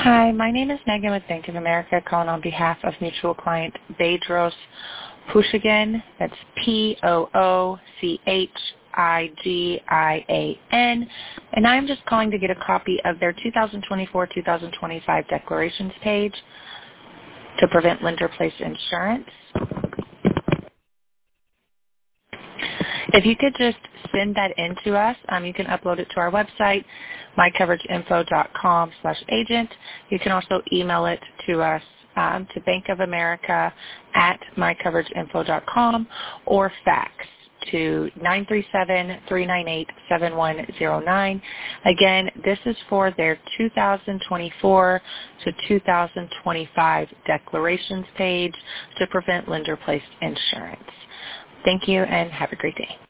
Hi, my name is Megan with Bank of America, calling on behalf of mutual client Bedros Pushigian. That's P-O-O-C-H-I-G-I-A-N. And I'm just calling to get a copy of their 2024-2025 declarations page to prevent lender-placed insurance. If you could just send that in to us, you can upload it to our website, mycoverageinfo.com/agent. You can also email it to us to Bank of America at mycoverageinfo.com or fax to 937-398-7109. Again, this is for their 2024 to 2025 declarations page to prevent lender-placed insurance. Thank you and have a great day.